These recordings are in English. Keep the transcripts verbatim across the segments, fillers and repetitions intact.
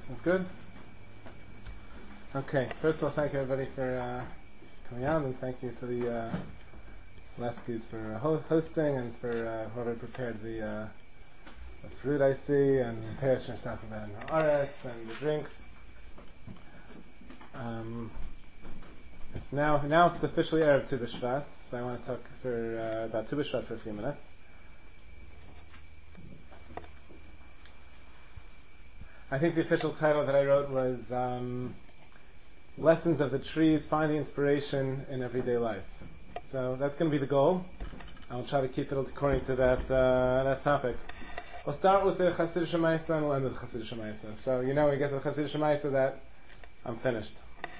That's good? Okay, first of all, thank you everybody for uh, coming out, and thank you to the uh, Seleskis for uh, ho- hosting, and for uh, whoever prepared the, uh, the fruit I see, and Perish and stuff about Aretz, and the drinks. Um, it's now, now it's officially Erev Tu B'Shvat, so I want to talk for uh, about Tu B'Shvat for a few minutes. I think the official title that I wrote was um, Lessons of the Trees, Finding Inspiration in Everyday Life. So that's going to be the goal. I'll try to keep it according to that uh, that topic. We'll start with the Chassid Shemaisa and we'll end with the Chassid Shemaisa. So you know when we get to the Chassid Shemaisa that I'm finished.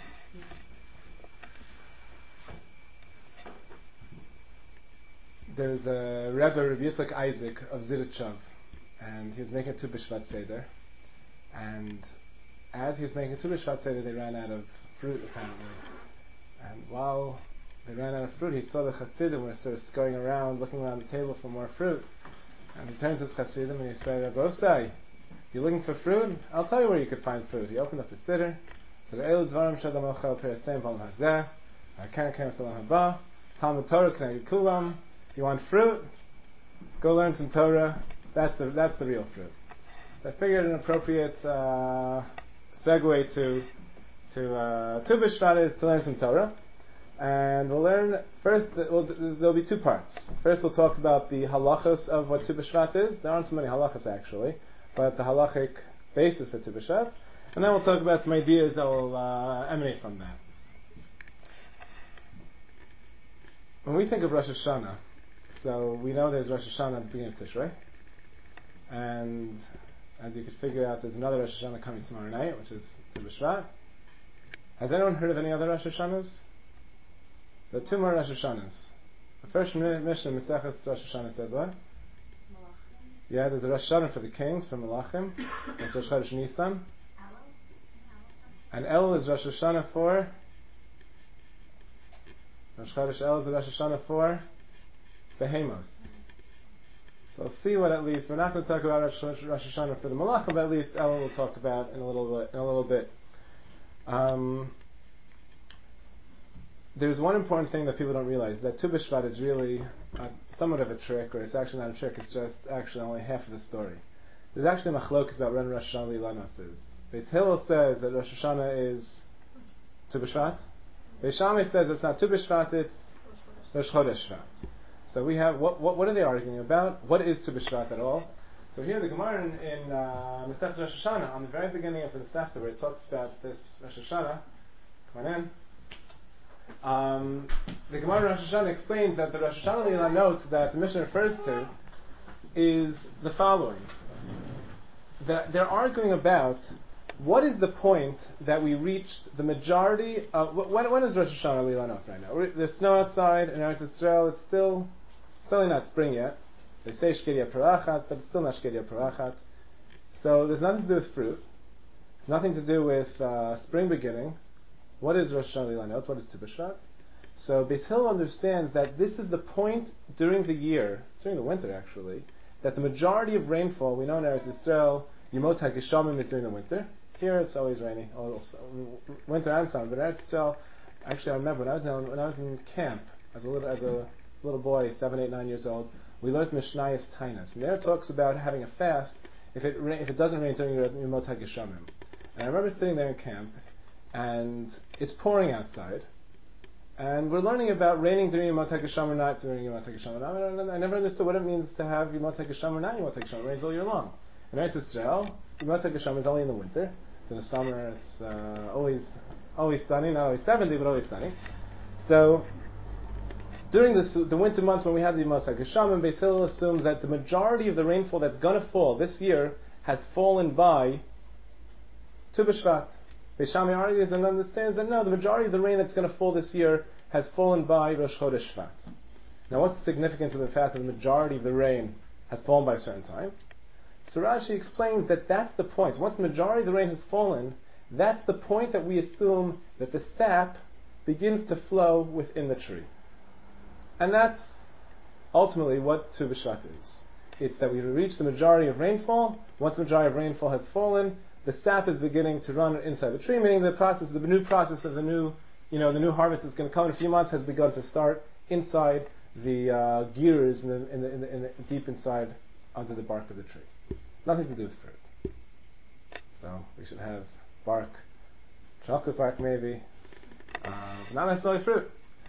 There's a Rebbe, Rabbi Yitzchak Isaac of Zirichov, and he was making a Tu B'Shvat Seder. And as he was making a Tu B'Shvat Seder, they ran out of fruit, apparently. And while they ran out of fruit, he saw the Chassidim were sort of scurrying around, looking around the table for more fruit. And he turns to his Chassidim and he said, Rabosai, you looking for fruit? I'll tell you where you could find fruit. He opened up the Siddur, said, Eilu dvarim shadam ochel perasem v'alam hazeh, ha'ken ken salam haba, Talmud Torah k'neged kulam. You want fruit? Go learn some Torah. That's the that's the real fruit. So I figured an appropriate uh, segue to to uh, Tu B'Shvat is to learn some Torah, and we'll learn first. We'll, there'll be two parts. First, we'll talk about the halachos of what Tu B'Shvat is. There aren't so many halachos actually, but the halachic basis for Tu B'Shvat, and then we'll talk about some ideas that will uh, emanate from that. When we think of Rosh Hashanah, so we know there's Rosh Hashanah at the beginning of Tishrei, and as you could figure out, there's another Rosh Hashanah coming tomorrow night, which is Tu B'Shvat. Has anyone heard of any other Rosh Hashanahs? There are two more Rosh Hashanahs. The first Mishnah, Maseches Rosh Hashanah, says what? Malachim. Yeah, there's a Rosh Hashanah for the kings, for Malachim. That's Rosh Chodesh Nisan. And El is Rosh Hashanah for... Rosh Chodesh El is the Rosh Hashanah for Behemos. So we'll see what at least, we're not going to talk about Rosh, Rosh Hashanah for the Malachim, but at least El will talk about in a little bit. In a little bit. Um, there's one important thing that people don't realize, that Tu B'Shvat is really uh, somewhat of a trick, or it's actually not a trick, it's just actually only half of the story. There's actually a machlokes about when Rosh Hashanah Lilanos is. Beis Hillel says that Rosh Hashanah is Tu B'Shvat. Beis Shammai says it's not Tu B'Shvat, it's Rosh Chodesh Shvat. So we have, what, what what are they arguing about? What is Tu B'Shvat at all? So here the Gemara in, in uh, Masechet Rosh Hashanah, on the very beginning of the Masechta, where it talks about this Rosh Hashanah, come on in. Um, the Gemara in Rosh Hashanah explains that the Rosh Hashanah Leila notes that the Mishnah refers to is the following: that they're arguing about what is the point that we reached the majority of when, when is Rosh Hashanah Leila notes right now? There's snow outside in Eretz Yisrael. It's still still not spring yet. They say Shkedia Parachat, but it's still not Shkedia Parachat. So there's nothing to do with fruit. It's nothing to do with uh, spring beginning. What is Rosh Hashanah Lilanot? What is Tu B'Shvat? So Beis Hillel understands that this is the point during the year, during the winter actually, that the majority of rainfall, we know in Eretz Yisrael, Yemot HaGeshamim is during the winter. Here it's always rainy, also, winter and summer. But in Eretz Yisrael, actually I remember when I was in, when I was in camp as a little as a little boy, seven, eight, nine years old, we learned Mishnayos Tainas, and there it talks about having a fast if it if it doesn't rain during Yemot HaGeshamim. And I remember sitting there in camp, and it's pouring outside, and we're learning about raining during Yemot HaGesham or not during Yemot HaGesham. I, I never understood what it means to have Yemot HaGesham or not Yemot HaGesham. It rains all year long. In Eretz Yisrael, Yemot HaGesham is only in the winter. In the summer, it's uh, always always sunny, not always seventy, but always sunny. So during this, the winter months when we have the Yemot HaGesham, Beis Hillel assumes that the majority of the rainfall that's going to fall this year has fallen by Tu B'Shvat. Beis Shammai argues and understands that no, the majority of the rain that's going to fall this year has fallen by Rosh Chodesh Shvat. Now, what's the significance of the fact that the majority of the rain has fallen by a certain time? So Rashi explains that that's the point. Once the majority of the rain has fallen, that's the point that we assume that the sap begins to flow within the tree. And that's ultimately what Tu B'Shvat is. It's that we reach the majority of rainfall. Once the majority of rainfall has fallen, the sap is beginning to run inside the tree, meaning the process, the new process of the new, you know, the new harvest that's going to come in a few months has begun to start inside the uh, gears in the, in the, in the, in the deep inside under the bark of the tree. Nothing to do with fruit. So we should have bark, chocolate bark maybe, uh, not necessarily fruit.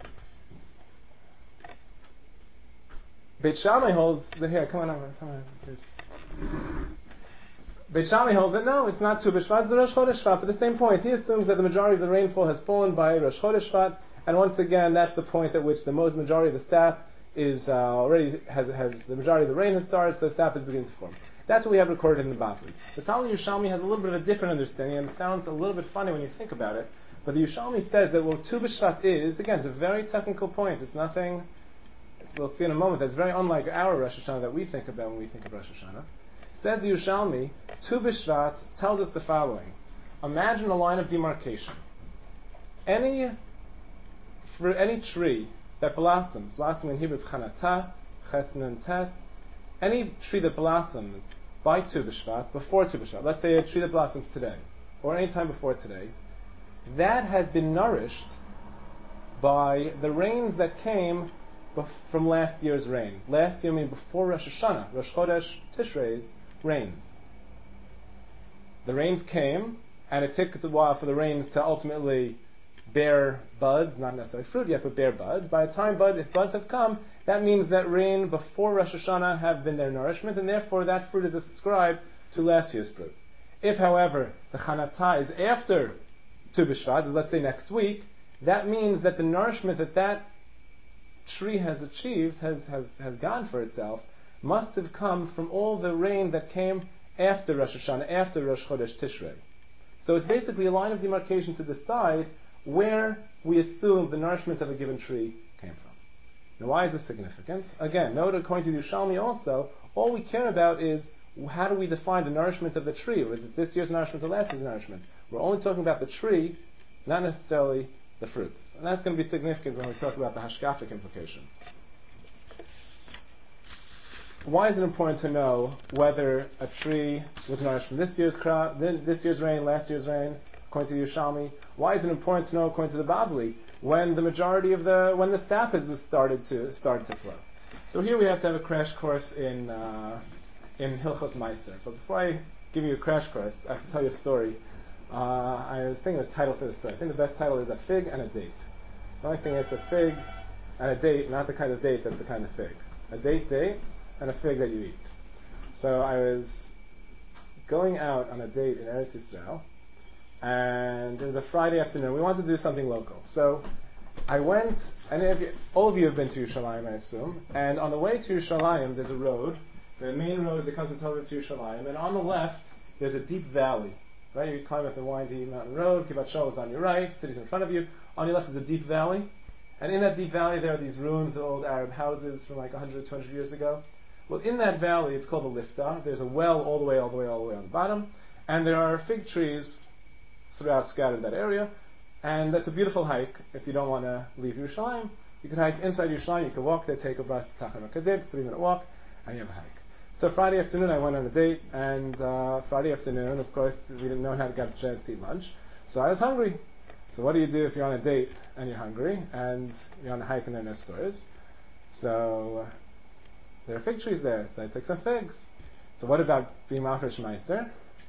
Beit Shammai holds the here. Come on over. Come on, please. Beit Shammai holds that no, it's not Tu B'Shvat, it's the Rosh Chodesh Shvat. But the same point, he assumes that the majority of the rainfall has fallen by Rosh Chodesh Shvat, and once again, that's the point at which the most majority of the sap is uh, already has has the majority of the rain has started, so the sap is beginning to form. That's what we have recorded in the Bavli. The Talmud Yerushalmi has a little bit of a different understanding, and it sounds a little bit funny when you think about it. But the Yerushalmi says that what Tu B'Shvat is, again, it's a very technical point. It's nothing. It's, we'll see in a moment. That's very unlike our Rosh Hashanah that we think about when we think of Rosh Hashanah. Says the Yerushalmi, Tu B'Shvat tells us the following: imagine a line of demarcation. Any for any tree that blossoms, blossoming in Hebrew is chanata, chesnun tes, any tree that blossoms by Tu B'Shvat, before Tu B'Shvat, let's say a tree that blossoms today, or any time before today, that has been nourished by the rains that came bef- from last year's rain. Last year, I mean before Rosh Hashanah, Rosh Chodesh Tishrei's rains. The rains came, and it took a while for the rains to ultimately bear buds, not necessarily fruit yet, but bear buds. By the time bud, if buds have come, that means that rain before Rosh Hashanah have been their nourishment, and therefore that fruit is ascribed to last year's fruit. If, however, the chanata is after Tu B'Shvat, let's say next week, that means that the nourishment that that tree has achieved, has, has, has gotten for itself, must have come from all the rain that came after Rosh Hashanah, after Rosh Chodesh Tishrei. So it's basically a line of demarcation to decide where we assume the nourishment of a given tree came from. Now, why is this significant? Again, note according to the Yerushalmi also, all we care about is how do we define the nourishment of the tree? Or is it this year's nourishment or last year's nourishment? We're only talking about the tree, not necessarily the fruits. And that's going to be significant when we talk about the hashkafic implications. Why is it important to know whether a tree was nourished from this year's crop, this year's rain, last year's rain, according to the Yerushalmi? Why is it important to know according to the Bavli when the majority of the when the sap has started to started to flow? So here we have to have a crash course in uh, in Hilchos Meiser. But before I give you a crash course, I have to tell you a story. Uh, I was thinking of the title for this story. I think the best title is A Fig and a Date. The only thing is a fig and a date, not the kind of date that's the kind of fig. A date date and a fig that you eat. So I was going out on a date in Eretz Yisrael, and it was a Friday afternoon. We wanted to do something local. So I went, and if you, all of you have been to Yerushalayim, I assume, and on the way to Yerushalayim, there's a road, the main road that comes from Tel Aviv to Yerushalayim, and on the left, there's a deep valley. Right? You climb up the windy mountain road, Kibbutz Shaul is on your right, city's in front of you. On your left is a deep valley, and in that deep valley there are these ruins of old Arab houses from like one hundred, two hundred years ago. Well, in that valley, it's called the Lifta. There's a well all the way, all the way, all the way on the bottom, and there are fig trees throughout scattered that area, and that's a beautiful hike. If you don't want to leave Yerushalayim, you can hike inside Yerushalayim. You can walk there, take a bus to Tachon HaKazib, three minute walk, and you have a hike. So Friday afternoon, I went on a date, and uh, Friday afternoon, of course, we didn't know how to get a chance to eat lunch, so I was hungry. So what do you do if you're on a date and you're hungry, and you're on a hike and there are no stores? So there are fig trees there, so I took some figs. So what about being mafresh meiser?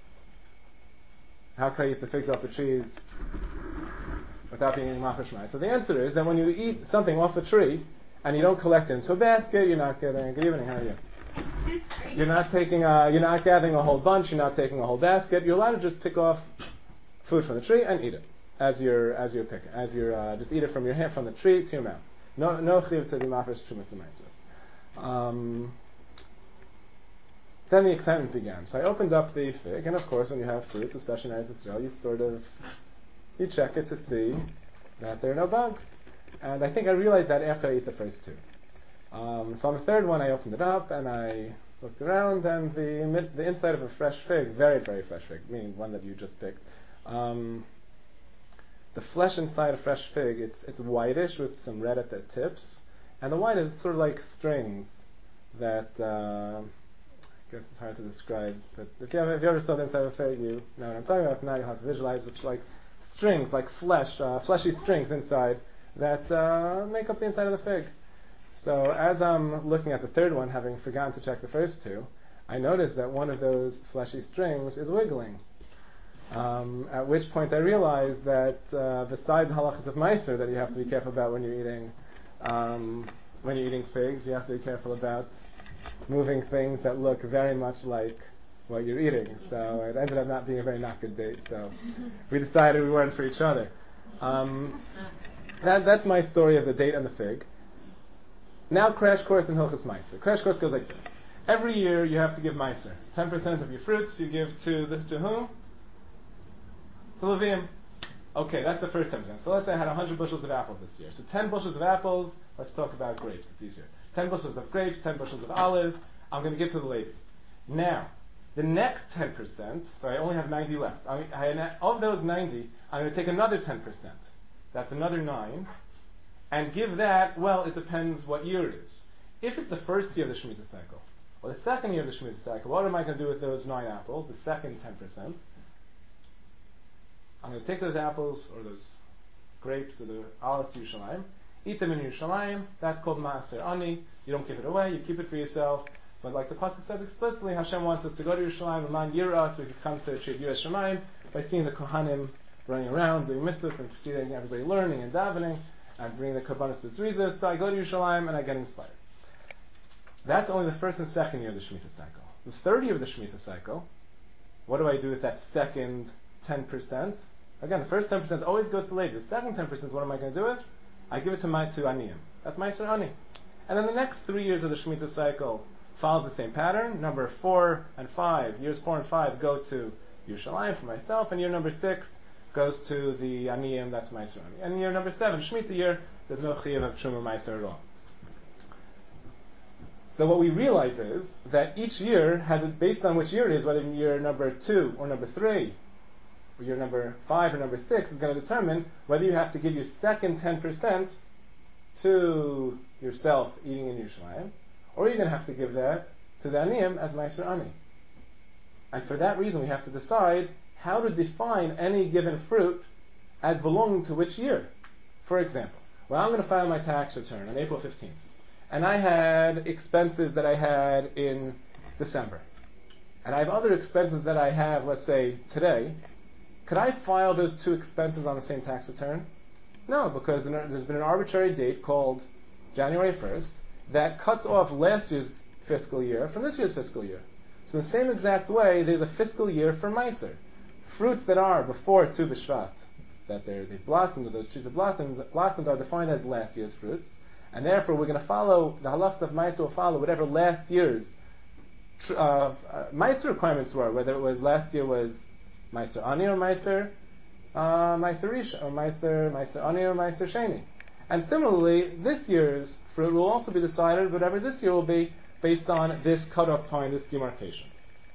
How can I eat the figs off the trees without being mafresh meiser? So the answer is that when you eat something off a tree, and you don't collect it into a basket, you're not getting, good evening, how are you? You're not taking a, you're not gathering a whole bunch, you're not taking a whole basket, you're allowed to just pick off food from the tree and eat it as you're, as you're picking, as you're, uh, just eat it from your hand, from the tree to your mouth. No, no chiv to the mafresh chumas and meisros. Um, Then the excitement began. So I opened up the fig, and of course when you have fruits, especially in Eretz Yisrael, you sort of, you check it to see that there are no bugs. And I think I realized that after I ate the first two. Um, so on the third one, I opened it up and I looked around, and the the inside of a fresh fig, very, very fresh fig, meaning one that you just picked, um, the flesh inside a fresh fig, it's it's whitish with some red at the tips, and the white is sort of like strings that, uh, guess it's hard to describe, but if you, have, if you ever saw the inside of a fig, you know what I'm talking about. Now you'll have to visualize it's like strings, like flesh, uh, fleshy strings inside that uh, make up the inside of the fig. So as I'm looking at the third one, having forgotten to check the first two, I noticed that one of those fleshy strings is wiggling. Um, at which point I realized that uh, besides the halachas of Meiser that you have to be careful about when you're eating um, when you're eating figs, you have to be careful about moving things that look very much like what you're eating. So it ended up not being a very not good date. So we decided we weren't for each other. Um, that, that's my story of the date and the fig. Now crash course in Hilchos Meiser. Crash course goes like this. Every year you have to give Meiser. ten percent of your fruits you give to the, to whom? To Levim. Okay, that's the first ten percent. So let's say I had one hundred bushels of apples this year. So ten bushels of apples, let's talk about grapes, it's easier. ten bushels of grapes, ten bushels of olives, I'm going to give to the Levi. Now, the next ten percent, so I only have ninety left. I, I, of those ninety, I'm going to take another ten percent. That's another nine. And give that, well, it depends what year it is. If it's the first year of the Shemitah cycle, or the second year of the Shemitah cycle, what am I going to do with those nine apples, the second ten percent? I'm going to take those apples, or those grapes, or the olives to Yerushalayim, eat them in Yerushalayim. That's called Maaser Ani. You don't give it away, you keep it for yourself. But like the Pasuk says explicitly, Hashem wants us to go to Yerushalayim, L'man Yirah, so we can come to Shir Yiras Shamayim by seeing the Kohanim running around, doing mitzvahs, and proceeding, everybody learning and davening, and bringing the Karbanos to Tzrizah. So I go to Yerushalayim, and I get inspired. That's only the first and second year of the Shemitah cycle. The third year of the Shemitah cycle, what do I do with that second ten percent? Again, the first ten percent always goes to Levi. The second ten percent, what am I going to do with? I give it to my to Aniyim. That's Meiser Ani. And then the next three years of the Shemitah cycle follows the same pattern. Number four and five, years four and five go to Yerushalayim for myself, and year number six goes to the Aniyim, that's Meiser Ani. And year number seven, Shemitah year, there's no Chiyuv of Truma Meiser at all. So what we realize is that each year has it based on which year it is, whether year number two or number three, or year number five or number six, is going to determine whether you have to give your second ten percent to yourself eating in Yerushalayim, or you're going to have to give that to the Aniyim as Meiser Ani. And for that reason we have to decide how to define any given fruit as belonging to which year. For example, well, I'm going to file my tax return on April fifteenth, and I had expenses that I had in December, and I have other expenses that I have, let's say, today. Could I file those two expenses on the same tax return? No, because there's been an arbitrary date called January first that cuts off last year's fiscal year from this year's fiscal year. So in the same exact way, there's a fiscal year for Meiser. Fruits that are before Tu B'Shvat, that they're, they've blossomed, or those trees have blossomed, blossomed are defined as last year's fruits, and therefore we're going to follow, the halachas of Meiser will follow whatever last year's tr- uh, uh, Meiser requirements were, whether it was last year was Meiser Ani or Meiser uh, Meiser Risha, or Meiser Meiser Ani or Meiser Sheni. And similarly, this year's fruit will also be decided, whatever this year will be, based on this cutoff point, this demarcation.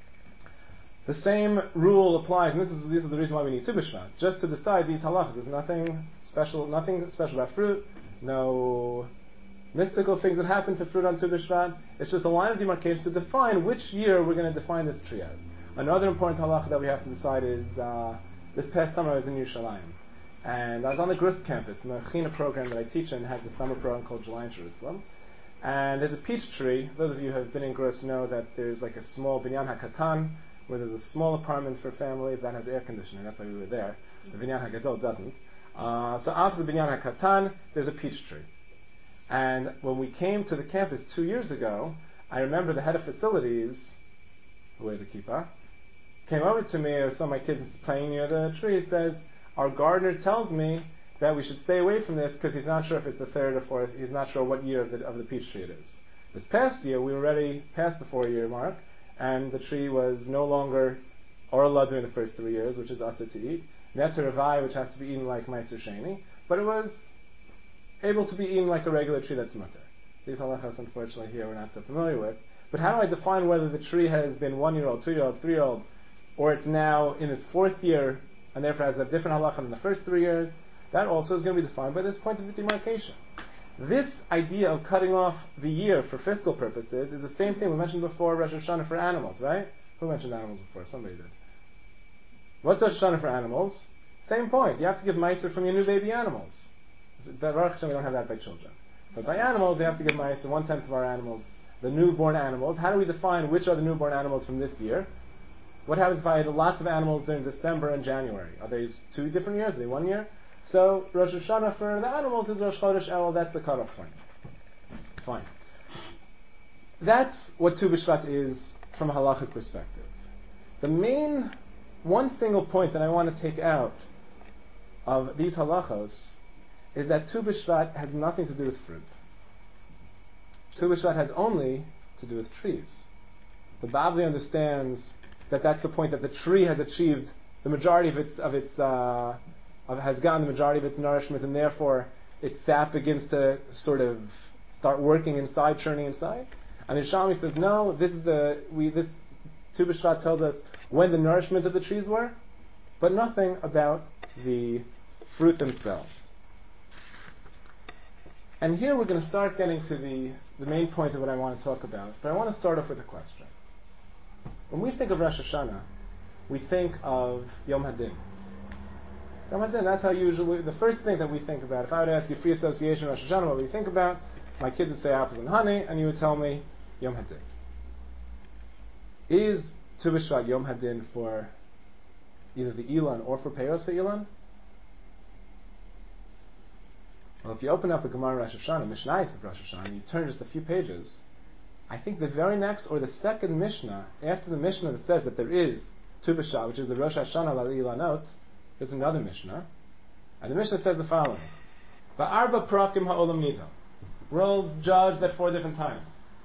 The same rule applies, and this is this is the reason why we need Tu B'Shvat, just to decide these halachas. There's nothing special, nothing special about fruit, no mystical things that happen to fruit on Tu B'Shvat. It's just a line of demarcation to define which year we're going to define this tree as. Another important halacha that we have to decide is, uh, this past summer I was in Yerushalayim, and I was on the Grist campus, in the China program that I teach in has the summer program called July in Jerusalem. And there's a peach tree. Those of you who have been in Grist know that there's like a small Binyan HaKatan, where there's a small apartment for families that has air conditioning. That's why we were there. The Binyan HaGadol doesn't. Uh, so after the Binyan HaKatan, there's a peach tree. And when we came to the campus two years ago, I remember the head of facilities, who wears a kippah, came over to me, I saw my kids playing near the tree, he says, our gardener tells me that we should stay away from this because he's not sure if it's the third or fourth, he's not sure what year of the, of the peach tree it is. This past year, we were already past the four-year mark, and the tree was no longer Orla during the first three years, which is Asa to eat, Neter Ravai, which has to be eaten like Meiser Sheni, but it was able to be eaten like a regular tree that's mutter. These halachas, unfortunately, here we're not so familiar with. But how do I define whether the tree has been one-year-old, two-year-old, three-year-old, or it's now in its fourth year, and therefore has a different halacha than the first three years? That also is going to be defined by this point of demarcation. This idea of cutting off the year for fiscal purposes is the same thing we mentioned before, Rosh Hashanah for animals, right? Who mentioned animals before? Somebody did. What's Rosh Hashanah for animals? Same point. You have to give meiser from your new baby animals. Baruch Hashem, we don't have that by children. But by animals, you have to give meiser, one-tenth of our animals, the newborn animals. How do we define which are the newborn animals from this year? What happens if I had lots of animals during December and January? Are they two different years? Are they one year? So Rosh Hashanah for the animals is Rosh Chodesh Elul. That's the cutoff point. Fine. That's what Tu B'Shvat is from a halachic perspective. The main, one single point that I want to take out of these halachos is that Tu B'Shvat has nothing to do with fruit. Tu B'Shvat has only to do with trees. The Bavli understands that that's the point, that the tree has achieved the majority of its of its uh, of, has gotten the majority of its nourishment, and therefore its sap begins to sort of start working inside, churning inside. And the Yerushalmi says, no, this is the we this Tu B'Shvat tells us when the nourishment of the trees were, but nothing about the fruit themselves. And here we're going to start getting to the, the main point of what I want to talk about. But I want to start off with a question. When we think of Rosh Hashanah, we think of Yom Hadin. Yom Hadin, that's how usually, the first thing that we think about, if I would ask you free association Rosh Hashanah, what would you think about? My kids would say apples and honey, and you would tell me Yom Hadin. Is Tu B'Shvat Yom Hadin for either the Ilan or for Peiros Ilan? Well, if you open up a Gemara Rosh Hashanah, Mishnayos of Rosh Hashanah, and you turn just a few pages, I think the very next or the second Mishnah, after the Mishnah that says that there is Tu B'Shvat, which is the Rosh Hashanah L'ilanot, there's another Mishnah, and the Mishnah says the following: Ba'arba prakim ha'olam nida. Worlds judged at four different times.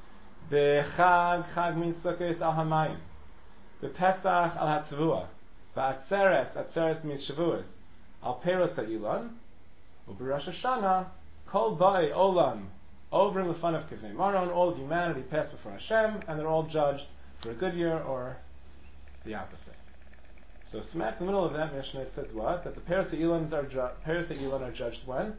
Be'chag chag min sukkos al hamayim. Be'pesach al hatzvua. Ba'atzeres atzeres min shavuos. Al peiros ha'ilan. U'b'Rosh Hashanah kol ba'i olam. Over in the fun of Kivnei Maron, all of humanity passed before Hashem, and they're all judged for a good year or the opposite. So smack in the middle of that Mishnah, it says what? That the Peiros Ilan are, ju- are judged when?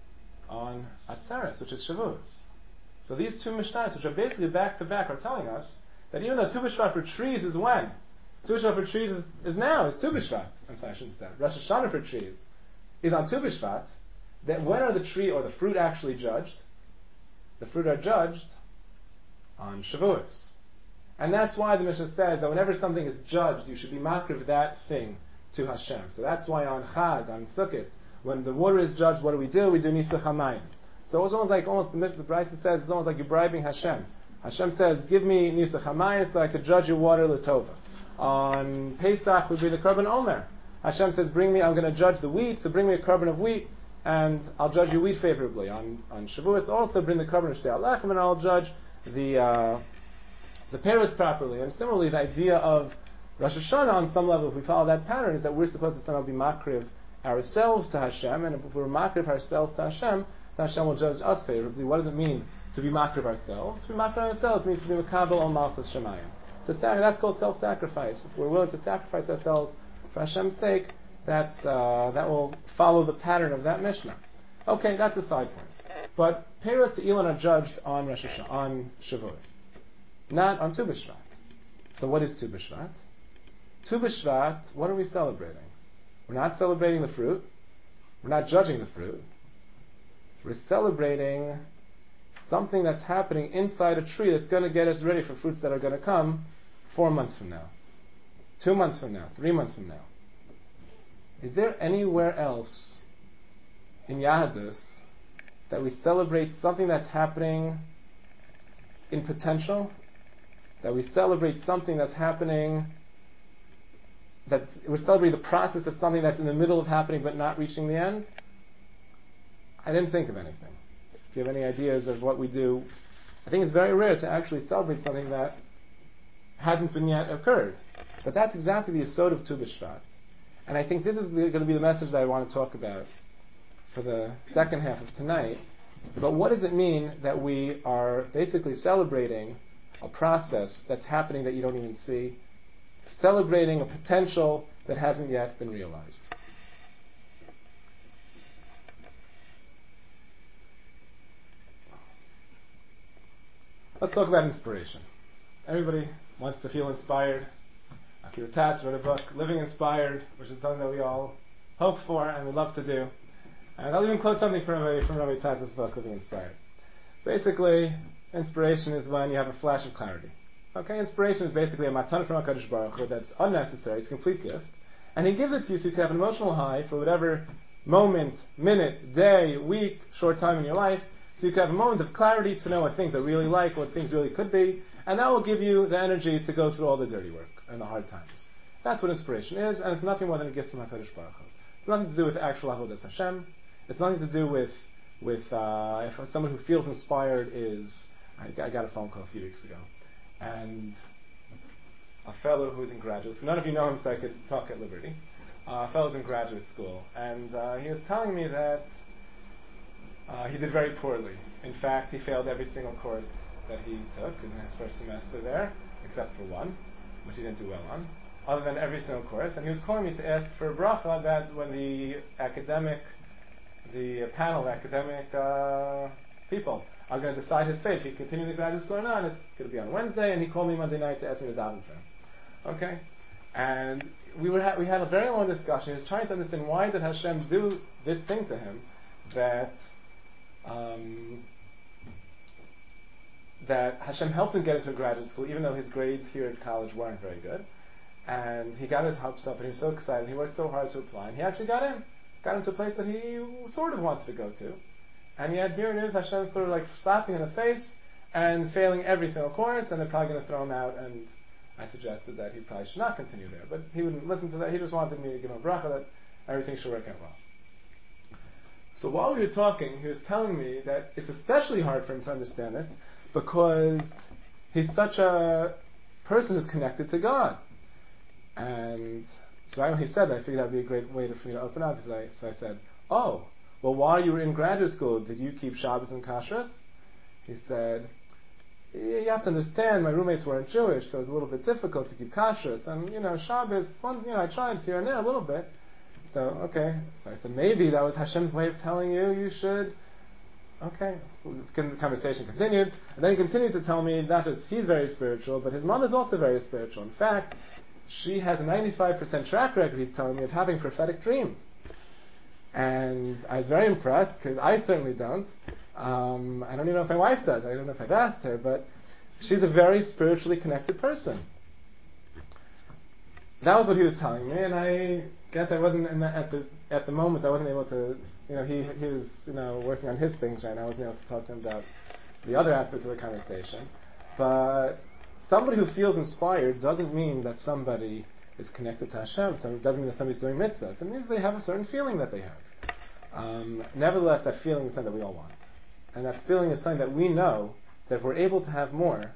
On Atzeres, which is Shavuos. So these two Mishnahs, which are basically back to back, are telling us that even though Tu B'Shvat for trees is when? Tu B'Shvat for trees is, is now, is Tu B'Shvat. I'm sorry, I shouldn't say that. Rosh Hashanah for trees is on Tu B'Shvat. That when are the tree or the fruit actually judged? The fruit are judged on Shavuos. And that's why the Mishnah says that whenever something is judged, you should be makriv that thing to Hashem. So that's why on Chag, on Sukkot, when the water is judged, what do we do? We do Nisuch HaMayim. So it's almost like, almost the, the Brisa says, it's almost like you're bribing Hashem. Hashem says, give me Nisuch HaMayim so I could judge your water L'tova. On Pesach would be the Korban Omer. Hashem says, bring me, I'm going to judge the wheat, so bring me a korban of wheat, and I'll judge your wheat favorably. On on Shavuos also bring the korban of Shtei Alechem, and I'll judge the uh, the peiros properly. And similarly, the idea of Rosh Hashanah on some level, if we follow that pattern, is that we're supposed to somehow be makriv ourselves to Hashem, and if we're makriv ourselves to Hashem, then Hashem will judge us favorably. What does it mean to be makriv ourselves? To be makriv ourselves means to be makabel on Malchus Shemayim. So that's called self-sacrifice. If we're willing to sacrifice ourselves for Hashem's sake, That's uh, that will follow the pattern of that Mishnah. Okay, that's a side point. But Peiros Ilan are judged on Rosh Hashanah, on Shavuos, not on Tu B'Shvat. So what is Tu B'Shvat? Tu B'Shvat, what are we celebrating? We're not celebrating the fruit. We're not judging the fruit. We're celebrating something that's happening inside a tree that's going to get us ready for fruits that are going to come four months from now, two months from now, three months from now. Is there anywhere else in Yahadus that we celebrate something that's happening in potential? That we celebrate something that's happening, that we celebrate the process of something that's in the middle of happening but not reaching the end? I didn't think of anything. If you have any ideas of what we do, I think it's very rare to actually celebrate something that hasn't been yet occurred. But that's exactly the yesod of Tu B'Shvat. And I think this is going to be the message that I want to talk about for the second half of tonight. But what does it mean that we are basically celebrating a process that's happening that you don't even see, celebrating a potential that hasn't yet been realized? Let's talk about inspiration. Everybody wants to feel inspired. Akira Tatz wrote a book, Living Inspired, which is something that we all hope for and we love to do. And I'll even quote something from Rabbi, from Rabbi Tatz's book, Living Inspired. Basically, inspiration is when you have a flash of clarity. Okay, inspiration is basically a matana from HaKadosh Baruch Hu that's unnecessary, it's a complete gift. And He gives it to you so you can have an emotional high for whatever moment, minute, day, week, short time in your life, so you can have a moment of clarity to know what things are really like, what things really could be, and that will give you the energy to go through all the dirty work and the hard times. That's what inspiration is, and it's nothing more than a gift from HaKadosh Baruch Hu. It's nothing to do with actual avodas Hashem. It's nothing to do with with uh, if someone who feels inspired is. I, I got a phone call a few weeks ago, and a fellow who's in graduate school. None of you know him, so I could talk at liberty. Uh, a fellow's in graduate school, and uh, he was telling me that uh, he did very poorly. In fact, he failed every single course that he took in his first semester there, except for one, which he didn't do well on, other than every single course. And he was calling me to ask for a bracha that when the academic, the panel of academic uh, people are going to decide his fate, if he continues the graduate school or not, it's going to be on Wednesday, and he called me Monday night to ask me to daven for him. Okay? And we were ha- we had a very long discussion. He was trying to understand why did Hashem do this thing to him that um, that Hashem helped him get into graduate school, even though his grades here at college weren't very good. And he got his hopes up, and he was so excited. He worked so hard to apply, and he actually got in. Got into a place that he sort of wanted to go to. And yet here it is, Hashem sort of like slapping in the face and failing every single course, and they're probably going to throw him out. And I suggested that he probably should not continue there. But he wouldn't listen to that. He just wanted me to give him a bracha that everything should work out well. So while we were talking, he was telling me that it's especially hard for him to understand this because he's such a person who's connected to God. And so when he said that, I figured that would be a great way to, for me to open up. So I, so I said, oh, well, while you were in graduate school, did you keep Shabbos and Kashrus? He said, yeah, you have to understand, my roommates weren't Jewish, so it was a little bit difficult to keep Kashrus. And, you know, Shabbos, once, you know, I tried here and there a little bit. So, okay. So I said, maybe that was Hashem's way of telling you you should. Okay. The conversation continued. And then he continued to tell me not just he's very spiritual, but his mom is also very spiritual. In fact, she has a ninety-five percent track record, he's telling me, of having prophetic dreams. And I was very impressed, because I certainly don't. Um, I don't even know if my wife does. I don't know if I've asked her, but she's a very spiritually connected person. That was what he was telling me, and I guess I wasn't in the, at the at the moment. I wasn't able to, you know, he he was you know working on his things right now. I wasn't able to talk to him about the other aspects of the conversation. But somebody who feels inspired doesn't mean that somebody is connected to Hashem. So it doesn't mean that somebody's doing mitzvahs. It means they have a certain feeling that they have. Um, nevertheless, that feeling is something that we all want, and that feeling is something that we know that if we're able to have more,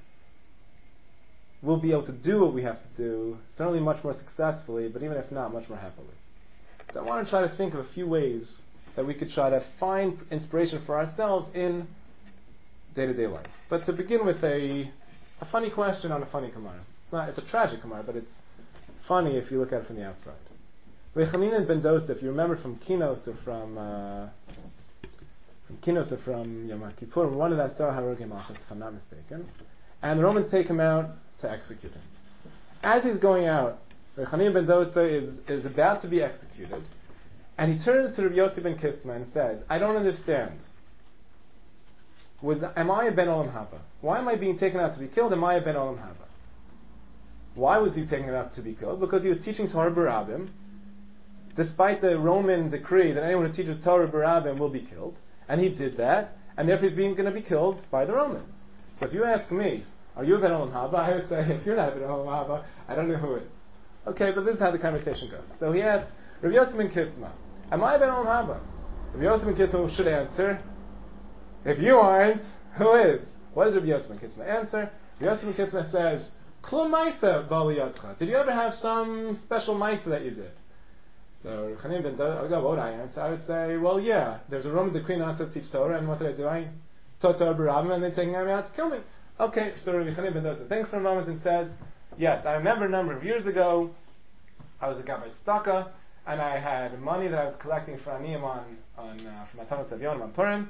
we'll be able to do what we have to do, certainly much more successfully, but even if not, much more happily. So I want to try to think of a few ways that we could try to find inspiration for ourselves in day-to-day life. But to begin with a, a funny question on a funny Gemara. It's not, it's a tragic Gemara, but it's funny if you look at it from the outside. Rechanin ben Dosa, if you remember from Kinos or from uh, from Kinos or from Yom Kippur, one of that Sarah Harogim Malchus, if I'm not mistaken, and the Romans take him out to execute him. As he's going out, Rechanin ben Dosa is, is about to be executed, and he turns to Rabbi Yossi ben Kisma and says, I don't understand. Was, am I a ben Olam Haba? Why am I being taken out to be killed? Am I a ben Olam Haba? Why was he taken out to be killed? Because he was teaching Torah B'Rabim, despite the Roman decree that anyone who teaches Torah B'Rabim will be killed. And he did that, and therefore he's being going to be killed by the Romans. So if you ask me, are you a ben Olam Haba? I would say, if you're not a ben Olam Haba, I don't know who is. Okay, but this is how the conversation goes. So he asked, Rabbi Yossi ben Kisma, am I a ben Olam Haba? Rabbi Yossi ben Kisma should answer, if you aren't, who is? What does Rabbi Yossi ben Kisma answer? Rabbi Yossi ben Kisma says, Klum Maisa Bali Yadcha. Did you ever have some special Maisa that you did? So Chanim ben Dosa, what would I answer? I would say, well, yeah, there's a Roman decree not to teach Torah, and what did I do? I taught Torah B'Rabim, and they're taking me out to kill me. Okay, so Rabbi Chanim ben Dosa thinks for a moment and says, yes, I remember a number of years ago, I was a Gabbai Tzedakah, and I had money that I was collecting for Aniyim on, on uh, from Matanos Avyonim on Purim,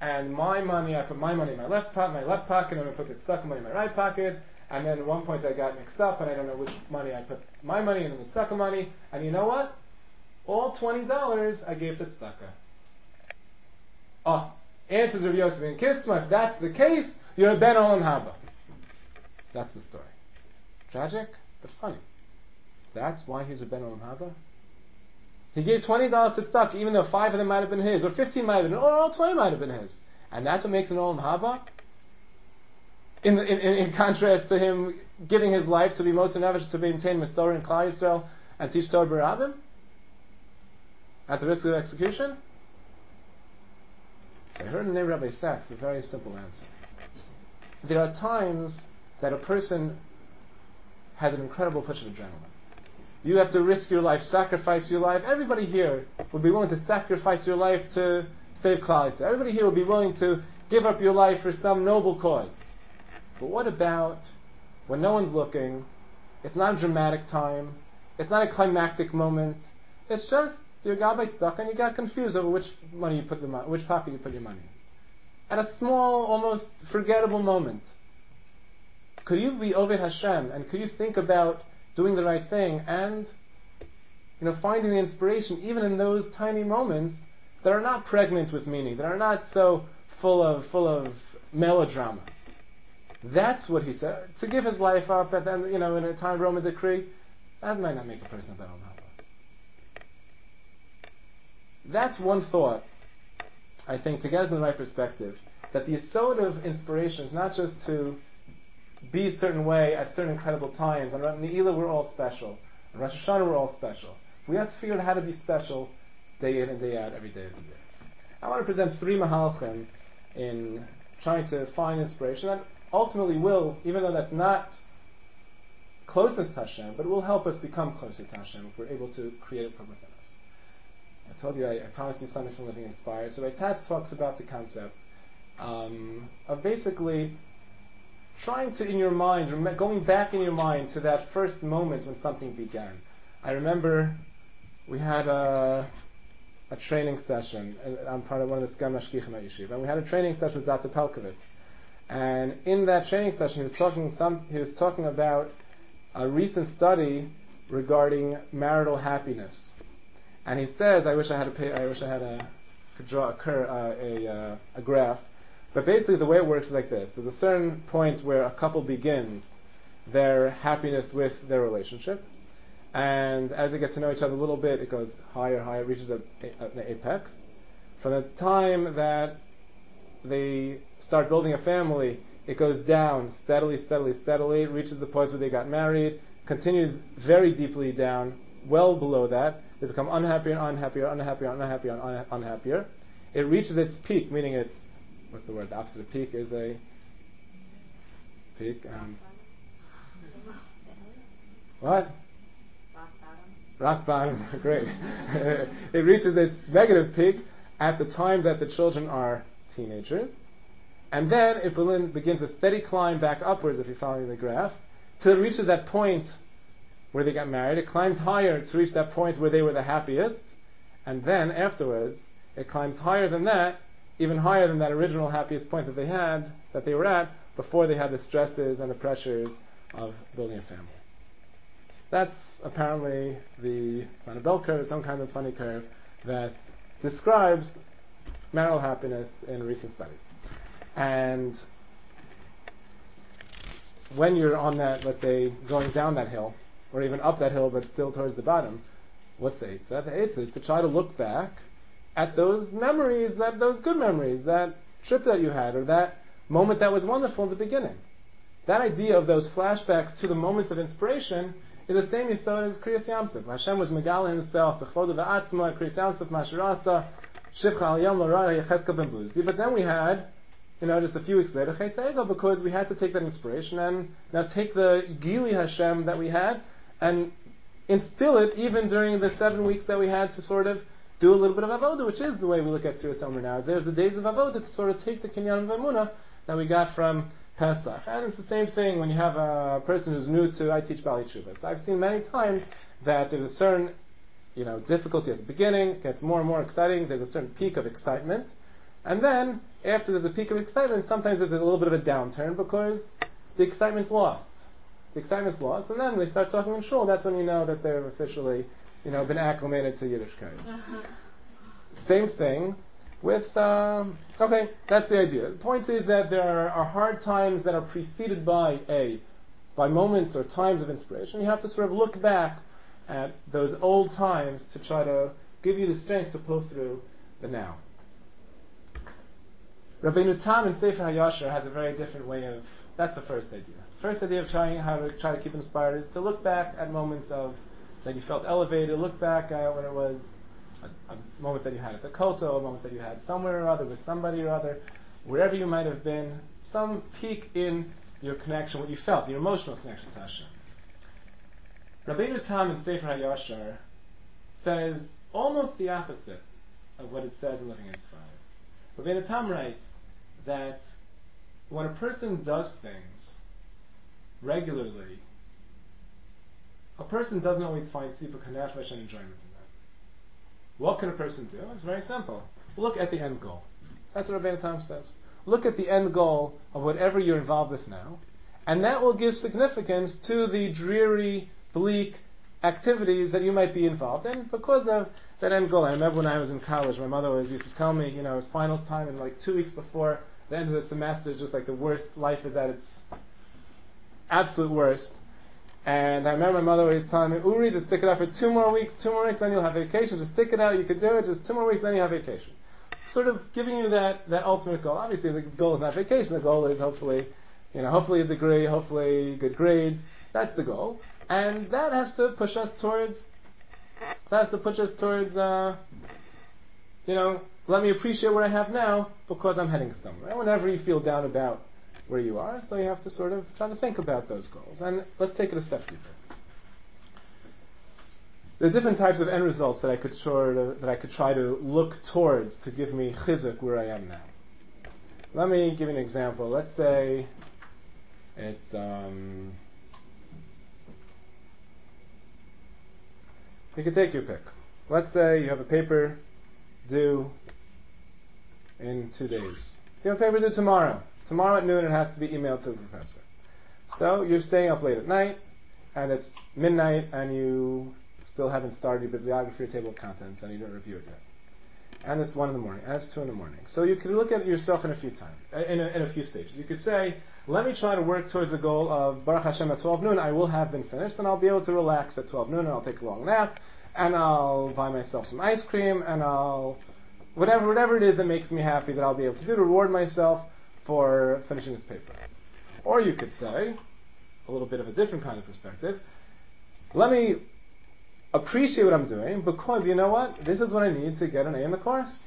and my money, I put my money in my left pocket, my left pocket, and I'm going to put the tzedakah money in my right pocket, and then at one point I got mixed up, and I don't know which money I put my money in and the tzedakah money, and you know what? All twenty dollars I gave to tzedakah. Oh, answers Rav Yosef ben Kisma, if that's the case, you're a ben olam haba. That's the story. Tragic, but funny. That's why he's a ben olam haba? He gave twenty dollars to tzedakah, even though five of them might have been his, or fifteen might have been, or all twenty might have been his. And that's what makes an olam haba? In, in, in contrast to him giving his life to be most nefesh to maintain Masorah and Klal Yisrael and teach Torah b'Rabim at the risk of execution? So I heard in the name of Rabbi Sachs a very simple answer. There are times that a person has an incredible push of adrenaline. You have to risk your life, sacrifice your life. Everybody here would be willing to sacrifice your life to save Klal Yisrael. Everybody here would be willing to give up your life for some noble cause. But what about when no one's looking? It's not a dramatic time. It's not a climactic moment. It's just you got by tzedakah and you got confused over which money you put the mo- which pocket you put your money in. At a small, almost forgettable moment, could you be Oved Hashem and could you think about doing the right thing and, you know, finding the inspiration even in those tiny moments that are not pregnant with meaning, that are not so full of full of melodrama? That's what he said. To give his life up at the, you know, in a time of Roman decree, that might not make a person a ben olam haba. That's one thought, I think, to get us in the right perspective, that the yesod of inspiration is not just to be a certain way at certain incredible times. On Ne'ilah we're all special. On Rosh Hashanah we're all special. We have to figure out how to be special day in and day out, every day of the year. I want to present three mahalchim in trying to find inspiration that ultimately will, even though that's not closeness to Hashem, but it will help us become closer to Hashem if we're able to create it from within us. I told you I, I promised you something from Living Inspired. So Reitatz talks about the concept um, of basically trying to, in your mind, rem- going back in your mind to that first moment when something began. I remember we had a, a training session. I'm part of one of the Skam Mashgichim at Yeshiva, and we had a training session with Doctor Pelkovitz. And in that training session, he was talking some. He was talking about a recent study regarding marital happiness. And he says, I wish I had a, pay, I wish I had a, could draw a, cur, uh, a, uh, a graph. But basically the way it works is like this. There's a certain point where a couple begins their happiness with their relationship. And as they get to know each other a little bit, it goes higher, higher, reaches a, a, an apex. From the time that they start building a family, it goes down steadily, steadily, steadily, reaches the point where they got married, continues very deeply down, well below that. They become unhappier and unhappier, unhappier, unhappier, and un- unhappier. It reaches its peak, meaning it's, what's the word? The opposite of peak is a peak. Um, what? Rock bottom. Rock bottom, great. It reaches its negative peak at the time that the children are teenagers. And then it begins a steady climb back upwards, if you're following the graph, till it reaches that point where they got married. It climbs higher to reach that point where they were the happiest, and then afterwards it climbs higher than that, even higher than that original happiest point that they had, that they were at, before they had the stresses and the pressures of building a family. That's apparently the, it's not a bell curve, some kind of funny curve that describes marital happiness in recent studies. And when you're on that, let's say, going down that hill, or even up that hill, but still towards the bottom, what's the eitzah? The eitzah is to try to look back at those memories, that those good memories, that trip that you had, or that moment that was wonderful in the beginning. That idea of those flashbacks to the moments of inspiration is the same yisod as Kriyas Yamsuf. Hashem was Megala himself, B'chvoda v'atzma, Kriyas Yamsuf, Masharasa, Shivcha al Yom L'Raya, Yechezkel ben Buzi. But then we had, you know, just a few weeks later, Chetz Egel, because we had to take that inspiration and now take the Gili Hashem that we had and instill it even during the seven weeks that we had to sort of do a little bit of avoda, which is the way we look at Sfiras Omer now. There's the days of avoda to sort of take the kinyan of emunah that we got from Pesach. And it's the same thing when you have a person who's new to, I teach Bali Chuvas. I've seen many times that there's a certain, you know, difficulty at the beginning, it gets more and more exciting, there's a certain peak of excitement, And then, after there's a peak of excitement, sometimes there's a little bit of a downturn because the excitement's lost. The excitement's lost, and then they start talking in shul. That's when you know that they've officially, you know, been acclimated to Yiddishkeit. Same thing with, um, okay, that's the idea. The point is that there are, are hard times that are preceded by a, by moments or times of inspiration. You have to sort of look back at those old times to try to give you the strength to pull through the now. Rabbeinu Tam in Sefer HaYashar has a very different way of, that's the first idea. First idea of trying how to try to keep inspired is to look back at moments of that you felt elevated, look back at when it was a, a moment that you had at the koto, a moment that you had somewhere or other with somebody or other, wherever you might have been, some peak in your connection, what you felt, your emotional connection to Hashem. Rabbeinu Tam in Sefer HaYashar says almost the opposite of what it says in Living Inspired. Rabbeinu Tam writes that when a person does things regularly, a person doesn't always find sipuk hanefesh and enjoyment in that. What can a person do? It's very simple. Look at the end goal. That's what Rabbeinu Tam says. Look at the end goal of whatever you're involved with now, and that will give significance to the dreary, bleak activities that you might be involved in because of that end goal. I remember when I was in college, my mother always used to tell me, you know, it's finals time, and like two weeks before the end of the semester is just like the worst. Life is at its absolute worst. And I remember my mother always telling me, Uri, just stick it out for two more weeks, two more weeks, then you'll have vacation. Just stick it out, you could do it, just two more weeks, then you have vacation. Sort of giving you that, that ultimate goal. Obviously, the goal is not vacation. The goal is hopefully, you know, hopefully a degree, hopefully good grades. That's the goal. And that has to push us towards, that has to push us towards, uh, you know, let me appreciate what I have now because I'm heading somewhere. And whenever you feel down about where you are, so you have to sort of try to think about those goals. And let's take it a step deeper. There are different types of end results that I could sort of, that I could try to look towards to give me chizuk where I am now. Let me give you an example. Let's say it's um, you can take your pick. Let's say you have a paper due in two days. You have a paper due tomorrow. Tomorrow at noon it has to be emailed to the professor. So you're staying up late at night, and it's midnight, and you still haven't started your bibliography or table of contents, and you didn't review it yet. And it's one in the morning, and it's two in the morning. So you could look at yourself in a few times, in a, in a few stages. You could say, let me try to work towards the goal of Baruch Hashem at twelve noon, I will have been finished, and I'll be able to relax at twelve noon, and I'll take a long nap, and I'll buy myself some ice cream, and I'll, whatever, whatever it is that makes me happy that I'll be able to do to reward myself for finishing this paper. Or you could say, a little bit of a different kind of perspective, let me appreciate what I'm doing because you know what? This is what I need to get an A in the course.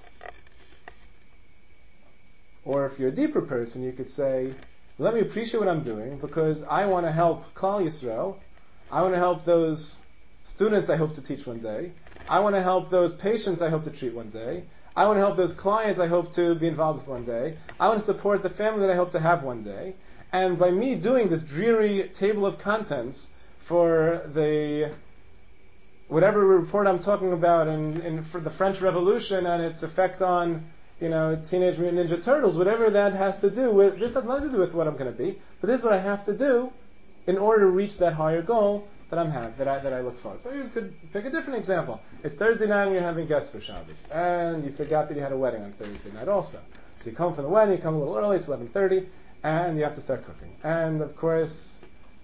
Or if you're a deeper person, you could say, let me appreciate what I'm doing because I want to help Klal Yisrael. I want to help those students I hope to teach one day. I want to help those patients I hope to treat one day. I want to help those clients I hope to be involved with one day. I want to support the family that I hope to have one day. And by me doing this dreary table of contents for the whatever report I'm talking about in, in for the French Revolution and its effect on, you know, Teenage Mutant Ninja Turtles, whatever that has to do with, this has nothing to do with what I'm going to be, but this is what I have to do in order to reach that higher goal that I'm have, that I that I look for. So you could pick a different example. It's Thursday night and you're having guests for Shabbos, and you forgot that you had a wedding on Thursday night also. So you come for the wedding, you come a little early, it's eleven thirty, and you have to start cooking. And of course,